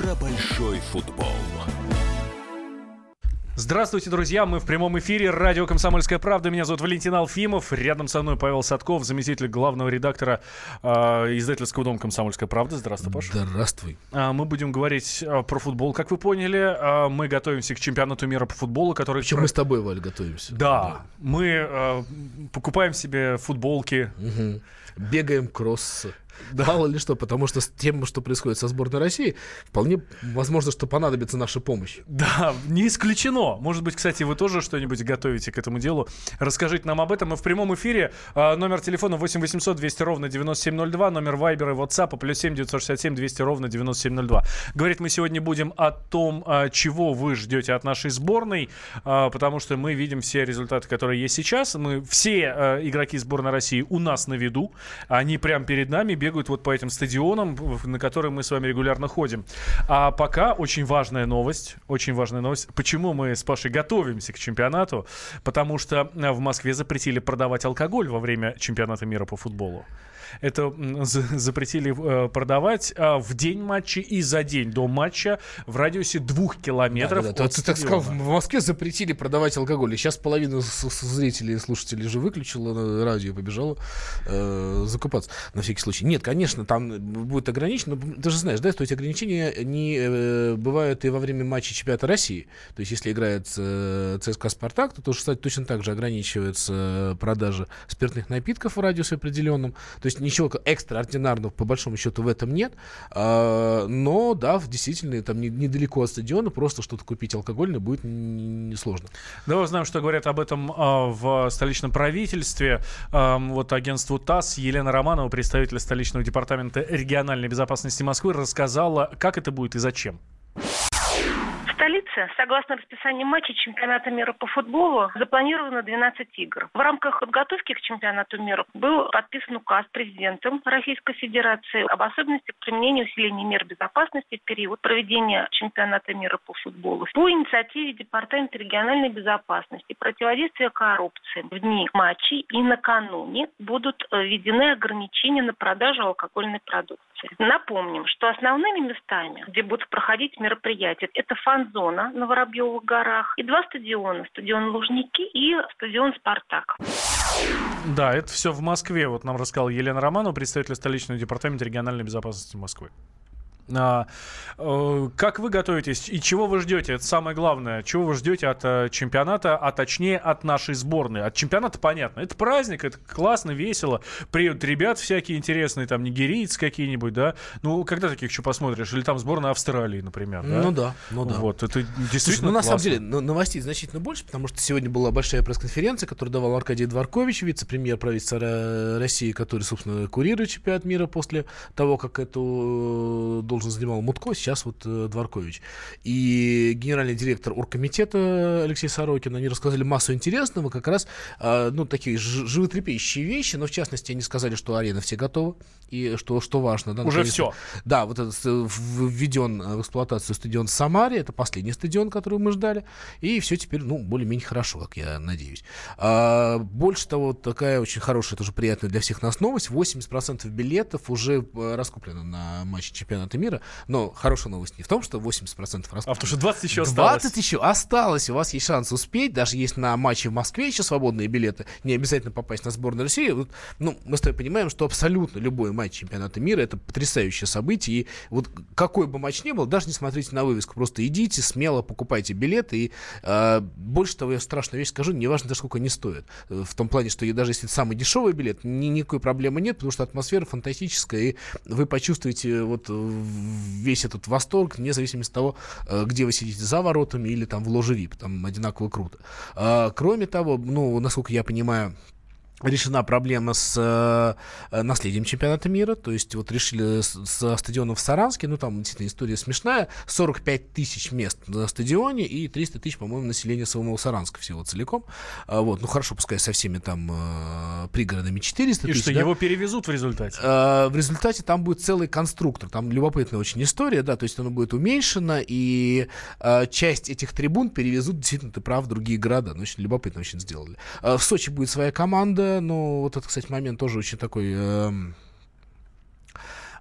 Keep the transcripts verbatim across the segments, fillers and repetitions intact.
про большой футбол. Здравствуйте, друзья! Мы в прямом эфире. Радио «Комсомольская правда». Меня зовут Валентин Алфимов. Рядом со мной Павел Садков, заместитель главного редактора э, издательского дома «Комсомольская правда». Здравствуй, Паша. Здравствуй. А, мы будем говорить а, про футбол, как вы поняли. А, мы готовимся к чемпионату мира по футболу, который... Причем мы с тобой, Валь, готовимся. Да. да. Мы а, покупаем себе футболки. Угу. Бегаем кроссы. Да. Мало ли что, потому что с тем, что происходит со сборной России, вполне возможно, что понадобится наша помощь. Да, не исключено. Может быть, кстати, вы тоже что-нибудь готовите к этому делу. Расскажите нам об этом. Мы в прямом эфире. А, номер телефона восемь восемьсот двести ровно девяносто семь ноль два. Номер вайбера и ватсапа плюс семь девятьсот шестьдесят семь двести ровно девяносто семь ноль два. Говорит, мы сегодня будем о том, а, чего вы ждете от нашей сборной, а, потому что мы видим все результаты, которые есть сейчас. Мы все а, игроки сборной России у нас на виду. Они прямо перед нами бегают вот по этим стадионам, на которые мы с вами регулярно ходим. А пока очень важная новость, очень важная новость. Почему мы с Пашей готовимся к чемпионату? Потому что в Москве запретили продавать алкоголь во время чемпионата мира по футболу. Это запретили э, продавать э, в день матча и за день до матча в радиусе двух километров. Да, да, да. Ты так сказал, в Москве запретили продавать алкоголь. И сейчас половина зрителей и слушателей же выключила радио и побежала э, закупаться на всякий случай. Нет, конечно, там будет ограничено. Но ты же знаешь, да, что эти ограничения не э, бывают и во время матча чемпионата России. То есть, если играет э, ЦСКА «Спартак», то тоже, кстати, точно так же ограничивается продажа спиртных напитков в радиусе определенном. То есть, ничего экстраординарного, по большому счету, в этом нет. А, но, да, действительно, там не, недалеко от стадиона просто что-то купить алкогольное будет несложно. Да, мы знаем, что говорят об этом а, в столичном правительстве. А, вот агентству ТАСС Елена Романова, представитель столичного департамента региональной безопасности Москвы, рассказала, как это будет и зачем. В столице, согласно расписанию матчей чемпионата мира по футболу, запланировано двенадцать игр. В рамках подготовки к чемпионату мира был подписан указ президентом Российской Федерации об особенностях применения усиления мер безопасности в период проведения чемпионата мира по футболу. По инициативе Департамента региональной безопасности и противодействия коррупции в дни матчей и накануне будут введены ограничения на продажу алкогольной продукции. Напомним, что основными местами, где будут проходить мероприятия, это фан-зона на Воробьевых горах и два стадиона. Стадион Лужники и стадион «Спартак». Да, это все в Москве. Вот нам рассказала Елена Романова, представитель столичного департамента региональной безопасности Москвы. А, э, как вы готовитесь и чего вы ждете? Это самое главное. Чего вы ждете от э, чемпионата, а точнее от нашей сборной? От чемпионата понятно. Это праздник, это классно, весело. Приедут ребят всякие интересные, там, нигерийцы какие-нибудь, да? Ну, когда таких еще посмотришь? Или там сборная Австралии, например, да? Ну да, ну да. Вот, это действительно Слушай, ну, на классно. самом деле, новостей значительно больше, потому что сегодня была большая пресс-конференция, которую давал Аркадий Дворкович, вице-премьер правительства России, который, собственно, курирует чемпионат мира после того, как эту должен занимал Мутко, сейчас вот э, Дворкович. И генеральный директор оргкомитета Алексей Сорокин, они рассказали массу интересного, как раз, э, ну, такие ж- животрепещущие вещи, но в частности они сказали, что арена все готова, и что, что важно. Да, Уже все. Да, вот этот введен в эксплуатацию стадион в Самаре, это последний стадион, который мы ждали, и все теперь, ну, более-менее хорошо, как я надеюсь. А, больше того, такая очень хорошая, тоже приятная для всех нас новость, восемьдесят процентов билетов уже раскуплено на матче чемпионата мира. Но хорошая новость не в том, что восемьдесят процентов раскуплено. А потому что двадцать еще осталось. двадцать еще осталось. У вас есть шанс успеть. Даже есть на матче в Москве еще свободные билеты. Не обязательно попасть на сборную России. Вот, ну, мы с тобой понимаем, что абсолютно любой матч чемпионата мира — это потрясающее событие. И вот какой бы матч ни был, даже не смотрите на вывеску. Просто идите, смело покупайте билеты. И э, больше того, я страшную вещь скажу, неважно даже сколько они стоят. В том плане, что даже если это самый дешевый билет, ни, никакой проблемы нет, потому что атмосфера фантастическая, и вы почувствуете вот весь этот восторг, вне зависимости от того, где вы сидите, за воротами или там в ложе ви ай пи, там одинаково круто. А, кроме того, ну, насколько я понимаю, решена проблема с э, наследием чемпионата мира. То есть вот решили с, со стадионом в Саранске, ну там действительно история смешная, сорок пять тысяч мест на стадионе и триста тысяч, по-моему, населения самого Саранска всего целиком. А, вот, ну хорошо, пускай со всеми там э, пригородами четыреста тысяч. И что, да? его перевезут в результате? А, в результате там будет целый конструктор. Там любопытная очень история, да, то есть оно будет уменьшено, и а, часть этих трибун перевезут, действительно, ты прав, в другие города. Ну, очень любопытно очень сделали. А, в Сочи будет своя команда. Ну, вот это, кстати, момент тоже очень такой э,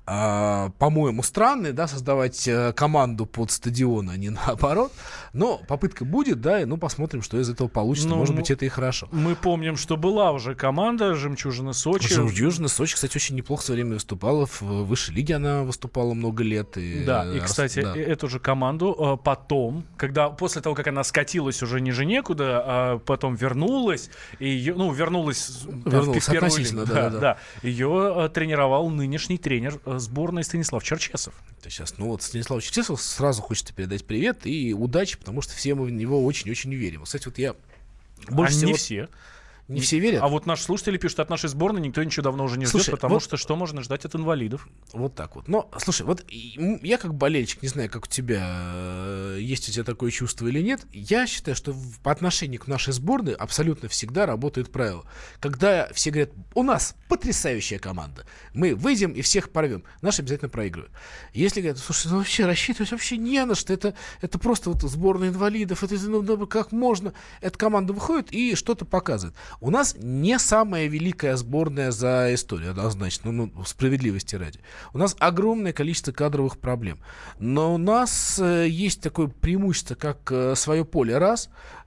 а, по-моему, странный, да, создавать а, команду под стадион, а не наоборот. Но попытка будет, да, и ну посмотрим, что из этого получится. Ну, Может быть, это и хорошо. Мы помним, что была уже команда «Жемчужина Сочи». «Жемчужина Сочи», кстати, очень неплохо в свое время выступала. В высшей лиге она выступала много лет. И, да, и, раз, кстати, да. эту же команду потом, когда после того, как она скатилась уже ниже некуда, а потом вернулась, и ее, ну, вернулась, вернулась в первую относительно, лигу, да, да, да, да. Ее тренировал нынешний тренер сборной Станислав Черчесов. Сейчас, ну вот Станиславу Черчесову сразу хочется передать привет и удачи, потому что все мы в него очень-очень верим. Кстати, вот я больше а всего... не все. Не все верят. А вот наши слушатели пишут, от нашей сборной никто ничего давно уже не Слушай, ждет, потому вот, что что можно ждать от инвалидов? Вот так вот. Но, слушай, вот я как болельщик, не знаю, как у тебя, есть у тебя такое чувство или нет, я считаю, что в, по отношению к нашей сборной абсолютно всегда работает правило. Когда все говорят, у нас потрясающая команда, мы выйдем и всех порвем, наши обязательно проигрывают. Если говорят, слушай, ну вообще рассчитывать вообще не на что, это, это просто вот сборная инвалидов, это ну, как можно, эта команда выходит и что-то показывает. У нас не самая великая сборная за историю, однозначно, ну, ну, справедливости ради. У нас огромное количество кадровых проблем. Но у нас э, есть такое преимущество, как э, свое поле, раз.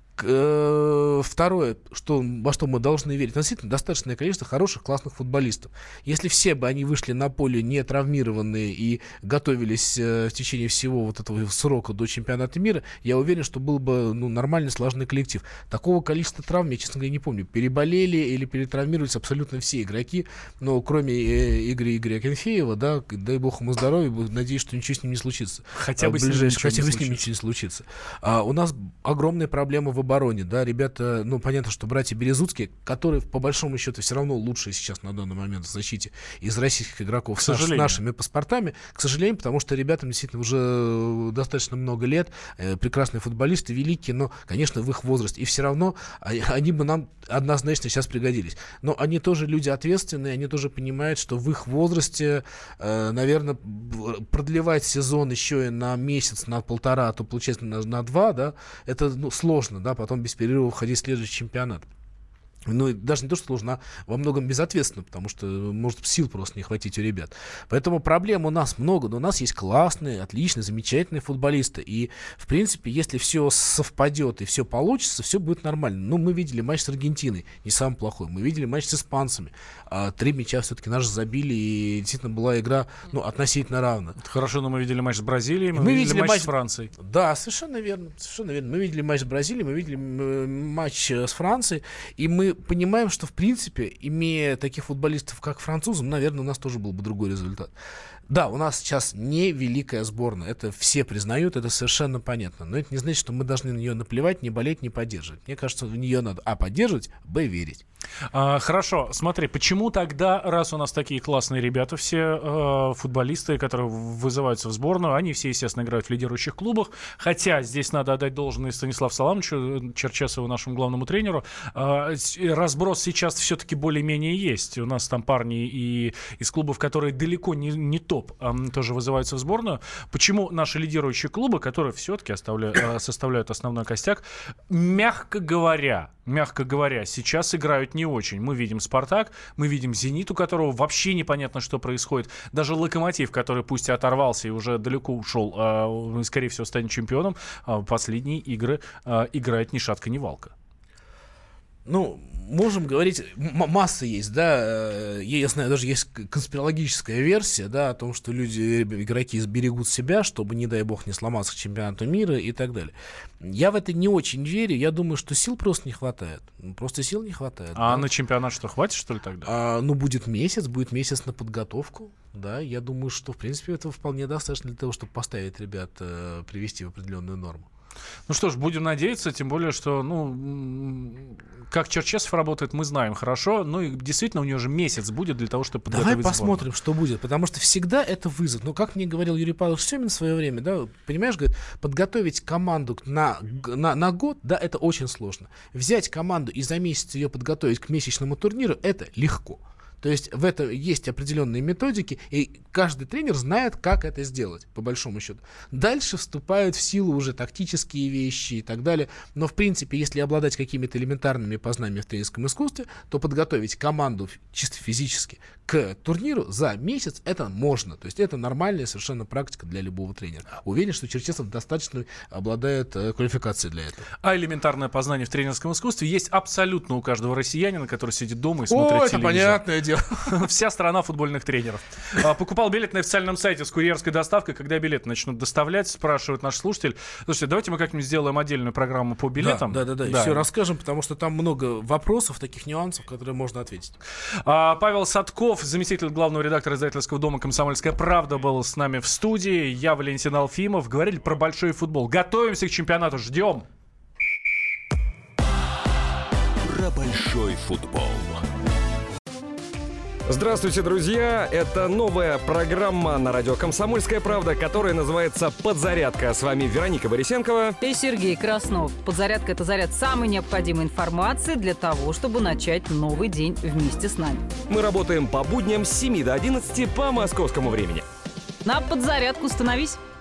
Второе, что, во что мы должны верить, действительно достаточное количество хороших, классных футболистов. Если все бы они вышли на поле не травмированные и готовились э, в течение всего вот этого срока до чемпионата мира, я уверен, что был бы ну, нормальный, слаженный коллектив. Такого количества травм, я, честно говоря, не помню. Переболели или перетравмировались абсолютно все игроки, но кроме э, Игоря Игоря Акинфеева, да, дай бог ему здоровья, надеюсь, что ничего с ним не случится. Хотя бы а, с ним ближайшее, ничего хотя не бы с ним ничего не случится. А, у нас огромная проблема в обороне, да, ребята, ну, понятно, что братья Березутские, которые, по большому счету, все равно лучшие сейчас на данный момент в защите из российских игроков с, с нашими паспортами, к сожалению, потому что ребятам действительно уже достаточно много лет, э, прекрасные футболисты, великие, но, конечно, в их возрасте, и все равно они, они бы нам однозначно сейчас пригодились. Но они тоже люди ответственные, они тоже понимают, что в их возрасте, э, наверное, продлевать сезон еще и на месяц, на полтора, а то, получается, на, на два, да, это ну, сложно, да, потом без перерыва входить в следующий чемпионат. Ну, даже не то, что сложно, а во многом безответственно, потому что может сил просто не хватить у ребят. Поэтому проблем у нас много, но у нас есть классные, отличные, замечательные футболисты. И, в принципе, если все совпадет и все получится, все будет нормально. Ну, мы видели матч с Аргентиной, не самый плохой. Мы видели матч с испанцами. А, три мяча все-таки наши забили, и действительно была игра, ну, относительно равна. Хорошо, но мы видели матч с Бразилией, мы, мы видели, видели матч, матч с Францией. Да, совершенно верно, совершенно верно. Мы видели матч с Бразилией, мы видели матч с Францией, и мы понимаем, что, в принципе, имея таких футболистов, как французы, наверное, у нас тоже был бы другой результат. Да, у нас сейчас не великая сборная, это все признают, это совершенно понятно. Но это не значит, что мы должны на нее наплевать, не болеть, не поддерживать. Мне кажется, в нее надо а. поддерживать, б. верить. А, хорошо, смотри, почему тогда, раз у нас такие классные ребята, все э, футболисты, которые вызываются в сборную, они все, естественно, играют в лидирующих клубах, хотя здесь надо отдать должное Станиславу Саламовичу Черчесову, нашему главному тренеру, э, разброс сейчас все-таки более-менее есть. У нас там парни и из клубов, которые далеко не, не топ, а тоже вызываются в сборную. Почему наши лидирующие клубы, которые все-таки оставляют, составляют основной костяк, мягко говоря, мягко говоря, сейчас играют не очень. Мы видим «Спартак», мы видим «Зенит», у которого вообще непонятно, что происходит. Даже «Локомотив», который пусть и оторвался и уже далеко ушел, э, скорее всего, станет чемпионом, э, последние игры э, играет ни шатка, ни валка. Ну, можем говорить, м- масса есть, да, я знаю, даже есть конспирологическая версия, да, о том, что люди, игроки сберегут себя, чтобы, не дай бог, не сломаться к чемпионату мира и так далее. Я в это не очень верю, я думаю, что сил просто не хватает, просто сил не хватает. А да? на чемпионат что, хватит, что ли, тогда? А, ну, будет месяц, будет месяц на подготовку, да, я думаю, что, в принципе, этого вполне достаточно для того, чтобы поставить ребят, э, привести в определенную норму. Ну что ж, будем надеяться, тем более, что, ну, как Черчесов работает, мы знаем хорошо, ну и действительно у него же месяц будет для того, чтобы подготовить Давай посмотрим, сборную. что будет, потому что всегда это вызов. Ну, как мне говорил Юрий Павлович Семин в свое время, да, понимаешь, говорит, подготовить команду на, на, на год, да, это очень сложно. Взять команду и за месяц ее подготовить к месячному турниру, это легко. То есть в этом есть определенные методики, и каждый тренер знает, как это сделать, по большому счету. Дальше вступают в силу уже тактические вещи и так далее. Но, в принципе, если обладать какими-то элементарными познаниями в тренерском искусстве, то подготовить команду чисто физически к турниру за месяц это можно. То есть это нормальная совершенно практика для любого тренера. Уверен, что Черчесов достаточно обладает э, квалификацией для этого. А элементарное познание в тренерском искусстве есть абсолютно у каждого россиянина, который сидит дома и смотрит О, телевизор. это понятное дело. Вся страна футбольных тренеров. А, покупал билет на официальном сайте с курьерской доставкой. Когда билеты начнут доставлять, спрашивает наш слушатель. Слушайте, давайте мы как-нибудь сделаем отдельную программу по билетам. Да, да, да, да. И все расскажем, потому что там много вопросов, таких нюансов, которые можно ответить. А, Павел Садков, заместитель главного редактора издательского дома «Комсомольская правда», был с нами в студии. Я Валентин Алфимов. Говорили про большой футбол. Готовимся к чемпионату. Ждем. Про большой футбол. Здравствуйте, друзья! Это новая программа на радио «Комсомольская правда», которая называется «Подзарядка». С вами Вероника Борисенкова и Сергей Краснов. Подзарядка – это заряд самой необходимой информации для того, чтобы начать новый день вместе с нами. Мы работаем по будням с семи до одиннадцати по московскому времени. На подзарядку становись!